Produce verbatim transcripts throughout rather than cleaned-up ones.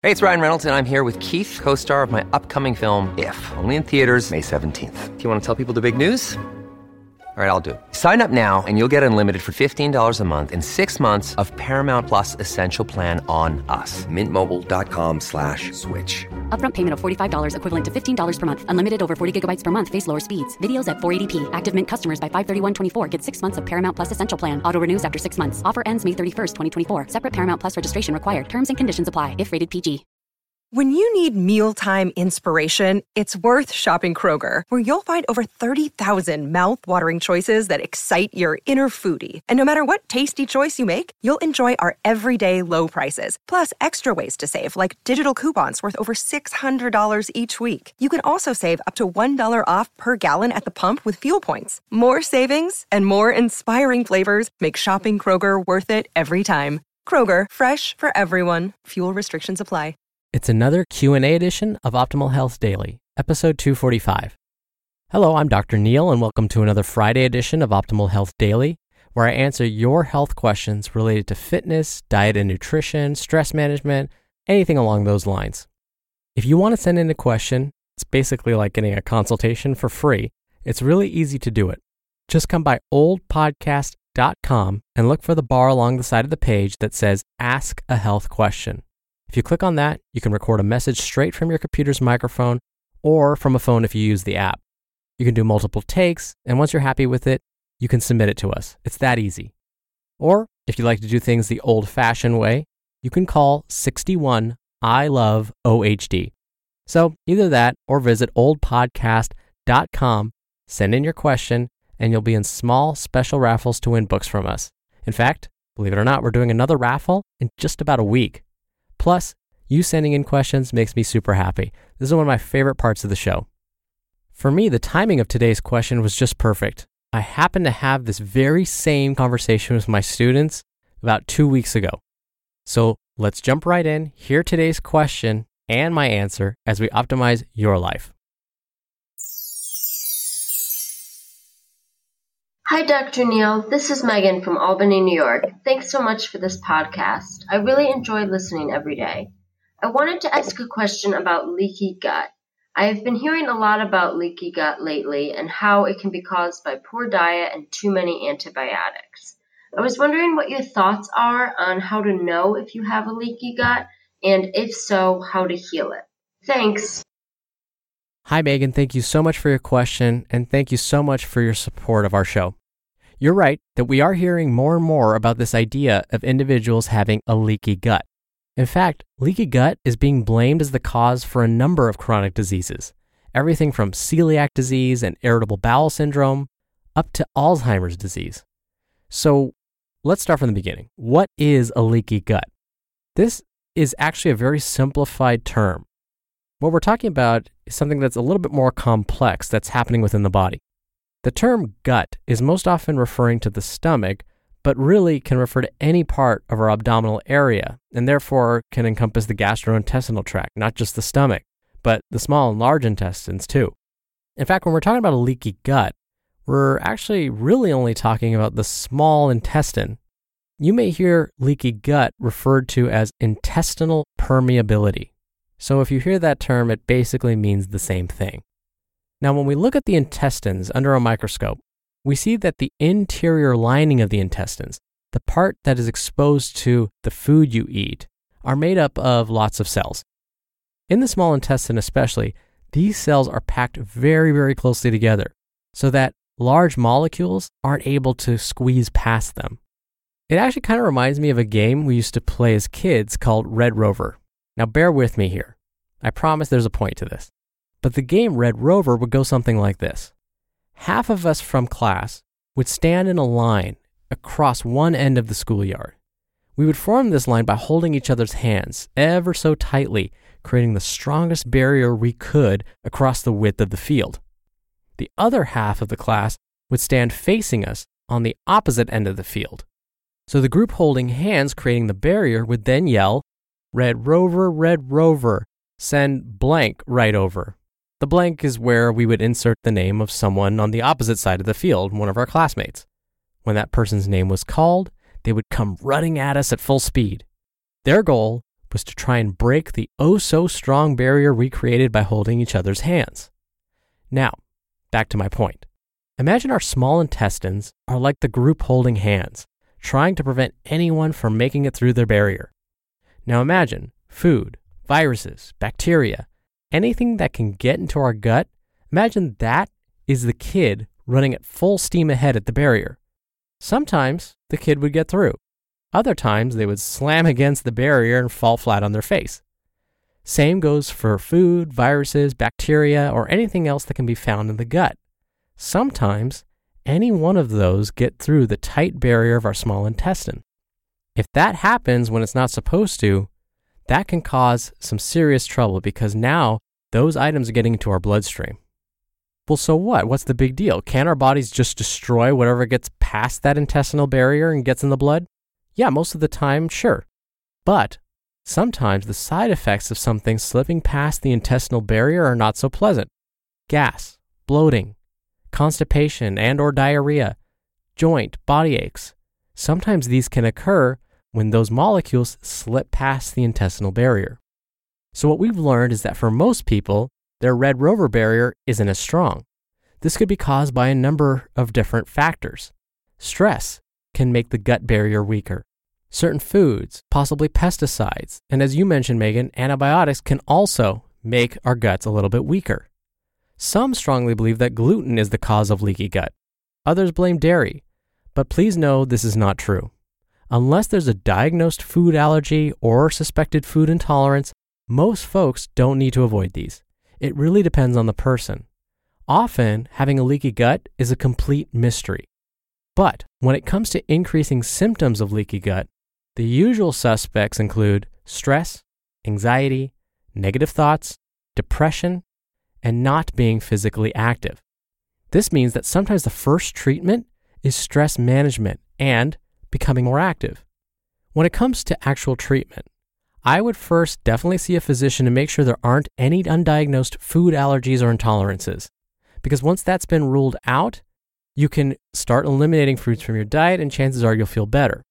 Hey, it's Ryan Reynolds, and I'm here with Keith, co-star of my upcoming film, If, only in theaters May seventeenth. Do you want to tell people the big news? All right, I'll do it. Sign up now and you'll get unlimited for fifteen dollars a month and six months of Paramount Plus Essential Plan on us. Mint Mobile dot com slash switch. Upfront payment of forty-five dollars equivalent to fifteen dollars per month. Unlimited over forty gigabytes per month. Face lower speeds. Videos at four eighty p. Active Mint customers by five thirty-one twenty-four get six months of Paramount Plus Essential Plan. Auto renews after six months. Offer ends May thirty-first, twenty twenty-four. Separate Paramount Plus registration required. Terms and conditions apply if rated P G. When you need mealtime inspiration, it's worth shopping Kroger, where you'll find over thirty thousand mouth-watering choices that excite your inner foodie. And no matter what tasty choice you make, you'll enjoy our everyday low prices, plus extra ways to save, like digital coupons worth over six hundred dollars each week. You can also save up to one dollar off per gallon at the pump with fuel points. More savings and more inspiring flavors make shopping Kroger worth it every time. Kroger, fresh for everyone. Fuel restrictions apply. It's another Q and A edition of Optimal Health Daily, episode two forty-five. Hello, I'm Doctor Neil, and welcome to another Friday edition of Optimal Health Daily, where I answer your health questions related to fitness, diet and nutrition, stress management, anything along those lines. If you want to send in a question, it's basically like getting a consultation for free. It's really easy to do it. Just come by old podcast dot com and look for the bar along the side of the page that says Ask a Health Question. If you click on that, you can record a message straight from your computer's microphone or from a phone if you use the app. You can do multiple takes, and once you're happy with it, you can submit it to us. It's that easy. Or if you like to do things the old-fashioned way, you can call sixty-one I love O H D. So either that or visit old podcast dot com, send in your question, and you'll be in small special raffles to win books from us. In fact, believe it or not, we're doing another raffle in just about a week. Plus, you sending in questions makes me super happy. This is one of my favorite parts of the show. For me, the timing of today's question was just perfect. I happened to have this very same conversation with my students about two weeks ago. So let's jump right in, hear today's question and my answer as we optimize your life. Hi, Doctor Neil. This is Megan from Albany, New York. Thanks so much for this podcast. I really enjoy listening every day. I wanted to ask a question about leaky gut. I have been hearing a lot about leaky gut lately and how it can be caused by poor diet and too many antibiotics. I was wondering what your thoughts are on how to know if you have a leaky gut, and if so, how to heal it. Thanks. Hi, Megan. Thank you so much for your question, and thank you so much for your support of our show. You're right that we are hearing more and more about this idea of individuals having a leaky gut. In fact, leaky gut is being blamed as the cause for a number of chronic diseases, everything from celiac disease and irritable bowel syndrome up to Alzheimer's disease. So let's start from the beginning. What is a leaky gut? This is actually a very simplified term. What we're talking about is something that's a little bit more complex that's happening within the body. The term gut is most often referring to the stomach, but really can refer to any part of our abdominal area, and therefore can encompass the gastrointestinal tract, not just the stomach, but the small and large intestines too. In fact, when we're talking about a leaky gut, we're actually really only talking about the small intestine. You may hear leaky gut referred to as intestinal permeability. So if you hear that term, it basically means the same thing. Now, when we look at the intestines under a microscope, we see that the interior lining of the intestines, the part that is exposed to the food you eat, are made up of lots of cells. In the small intestine especially, these cells are packed very, very closely together so that large molecules aren't able to squeeze past them. It actually kind of reminds me of a game we used to play as kids called Red Rover. Now, bear with me here. I promise there's a point to this. But the game Red Rover would go something like this. Half of us from class would stand in a line across one end of the schoolyard. We would form this line by holding each other's hands ever so tightly, creating the strongest barrier we could across the width of the field. The other half of the class would stand facing us on the opposite end of the field. So the group holding hands creating the barrier would then yell, "Red Rover, Red Rover, send blank right over." The blank is where we would insert the name of someone on the opposite side of the field, one of our classmates. When that person's name was called, they would come running at us at full speed. Their goal was to try and break the oh-so-strong barrier we created by holding each other's hands. Now, back to my point. Imagine our small intestines are like the group holding hands, trying to prevent anyone from making it through their barrier. Now imagine food, viruses, bacteria, anything that can get into our gut, imagine that is the kid running at full steam ahead at the barrier. Sometimes the kid would get through. Other times they would slam against the barrier and fall flat on their face. Same goes for food, viruses, bacteria, or anything else that can be found in the gut. Sometimes any one of those get through the tight barrier of our small intestine. If that happens when it's not supposed to, that can cause some serious trouble because now those items are getting into our bloodstream. Well, so what? What's the big deal? Can our bodies just destroy whatever gets past that intestinal barrier and gets in the blood? Yeah, most of the time, sure. But sometimes the side effects of something slipping past the intestinal barrier are not so pleasant. Gas, bloating, constipation and or diarrhea, joint, body aches. Sometimes these can occur when those molecules slip past the intestinal barrier. So what we've learned is that for most people, their Red Rover barrier isn't as strong. This could be caused by a number of different factors. Stress can make the gut barrier weaker. Certain foods, possibly pesticides, and as you mentioned, Megan, antibiotics can also make our guts a little bit weaker. Some strongly believe that gluten is the cause of leaky gut. Others blame dairy. But please know this is not true. Unless there's a diagnosed food allergy or suspected food intolerance, most folks don't need to avoid these. It really depends on the person. Often, having a leaky gut is a complete mystery. But when it comes to increasing symptoms of leaky gut, the usual suspects include stress, anxiety, negative thoughts, depression, and not being physically active. This means that sometimes the first treatment is stress management and becoming more active. When it comes to actual treatment, I would first definitely see a physician to make sure there aren't any undiagnosed food allergies or intolerances. Because once that's been ruled out, you can start eliminating fruits from your diet and chances are you'll feel better.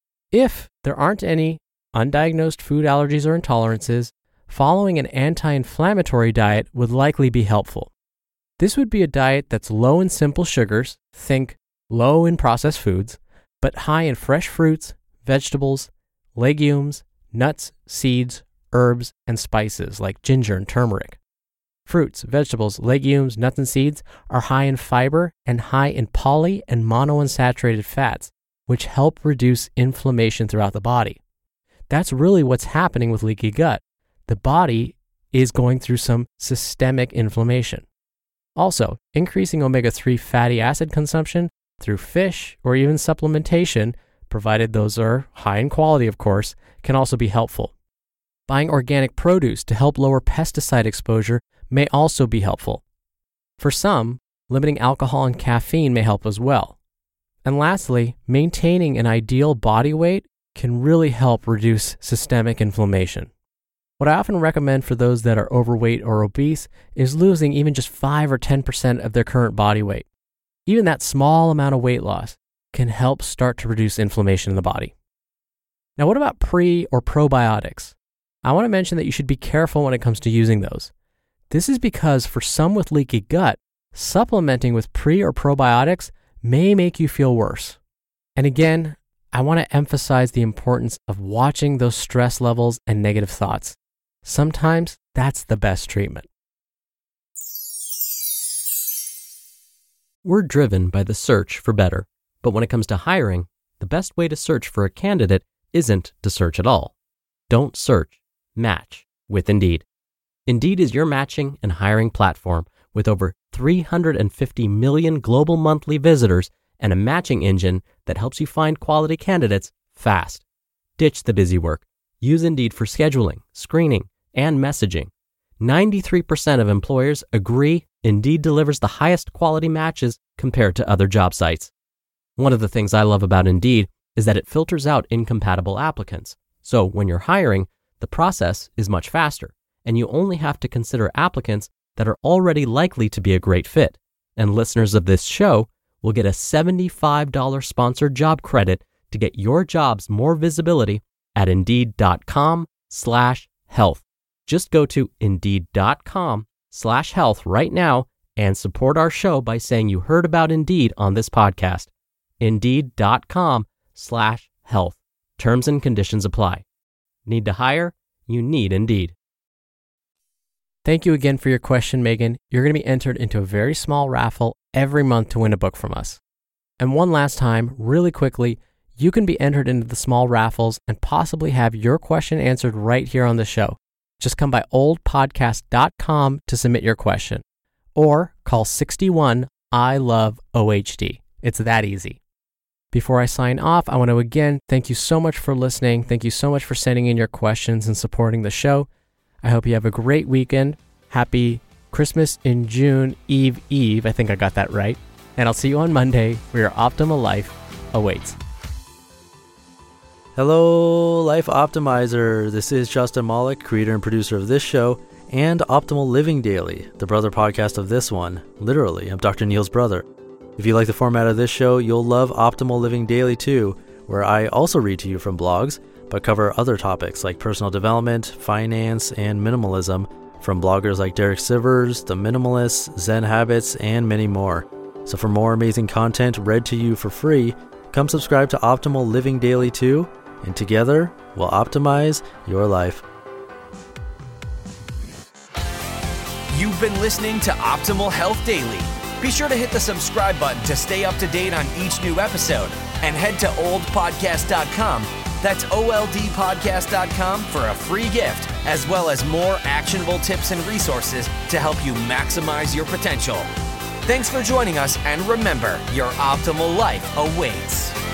If there aren't any undiagnosed food allergies or intolerances, following an anti-inflammatory diet would likely be helpful. This would be a diet that's low in simple sugars, think low in processed foods, but high in fresh fruits, vegetables, legumes, nuts, seeds, herbs, and spices like ginger and turmeric. Fruits, vegetables, legumes, nuts, and seeds are high in fiber and high in poly and monounsaturated fats, which help reduce inflammation throughout the body. That's really what's happening with leaky gut. The body is going through some systemic inflammation. Also, increasing omega three fatty acid consumption through fish or even supplementation, provided those are high in quality, of course, can also be helpful. Buying organic produce to help lower pesticide exposure may also be helpful. For some, limiting alcohol and caffeine may help as well. And lastly, maintaining an ideal body weight can really help reduce systemic inflammation. What I often recommend for those that are overweight or obese is losing even just five or ten percent of their current body weight. Even that small amount of weight loss can help start to reduce inflammation in the body. Now, what about pre or probiotics? I want to mention that you should be careful when it comes to using those. This is because for some with leaky gut, supplementing with pre or probiotics may make you feel worse. And again, I want to emphasize the importance of watching those stress levels and negative thoughts. Sometimes that's the best treatment. We're driven by the search for better, but when it comes to hiring, the best way to search for a candidate isn't to search at all. Don't search, match with Indeed. Indeed is your matching and hiring platform with over three hundred fifty million global monthly visitors and a matching engine that helps you find quality candidates fast. Ditch the busy work. Use Indeed for scheduling, screening, and messaging. ninety-three percent of employers agree Indeed delivers the highest quality matches compared to other job sites. One of the things I love about Indeed is that it filters out incompatible applicants. So when you're hiring, the process is much faster, and you only have to consider applicants that are already likely to be a great fit. And listeners of this show will get a seventy-five dollars sponsored job credit to get your jobs more visibility at Indeed.com slash health. Just go to indeed.com slash health right now and support our show by saying you heard about Indeed on this podcast. Indeed.com slash health. Terms and conditions apply. Need to hire? You need Indeed. Thank you again for your question, Megan. You're going to be entered into a very small raffle every month to win a book from us. And one last time, really quickly, you can be entered into the small raffles and possibly have your question answered right here on the show. Just come by old podcast dot com to submit your question or call sixty-one I love O H D. It's that easy. Before I sign off, I want to again thank you so much for listening. Thank you so much for sending in your questions and supporting the show. I hope you have a great weekend. Happy Christmas in June Eve Eve. I think I got that right. And I'll see you on Monday where your optimal life awaits. Hello, Life Optimizer. This is Justin Malik, creator and producer of this show and Optimal Living Daily, the brother podcast of this one. Literally, I'm Doctor Neil's brother. If you like the format of this show, you'll love Optimal Living Daily too, where I also read to you from blogs, but cover other topics like personal development, finance, and minimalism from bloggers like Derek Sivers, The Minimalists, Zen Habits, and many more. So for more amazing content read to you for free, come subscribe to Optimal Living Daily too, and together we'll optimize your life. You've been listening to Optimal Health Daily. Be sure to hit the subscribe button to stay up to date on each new episode, and head to old podcast dot com. That's O L D podcast dot com for a free gift, as well as more actionable tips and resources to help you maximize your potential. Thanks for joining us, and remember, your optimal life awaits.